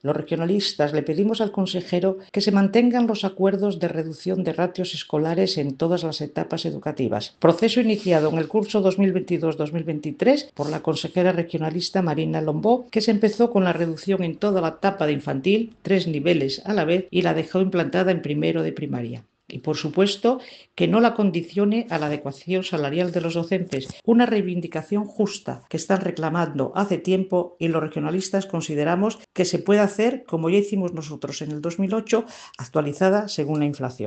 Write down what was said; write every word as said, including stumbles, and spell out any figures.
Los regionalistas le pedimos al consejero que se mantengan los acuerdos de reducción de ratios escolares en todas las etapas educativas, proceso iniciado en el curso dos mil veintidós dos mil veintitrés por la consejera regionalista Marina Lombó, que se empezó con la reducción en toda la etapa de infantil, tres niveles a la vez, y la dejó implantada en primero de primaria. Y, por supuesto, que no la condicione a la adecuación salarial de los docentes, una reivindicación justa que están reclamando hace tiempo y los regionalistas consideramos que se puede hacer como ya hicimos nosotros en el dos mil ocho, actualizada según la inflación.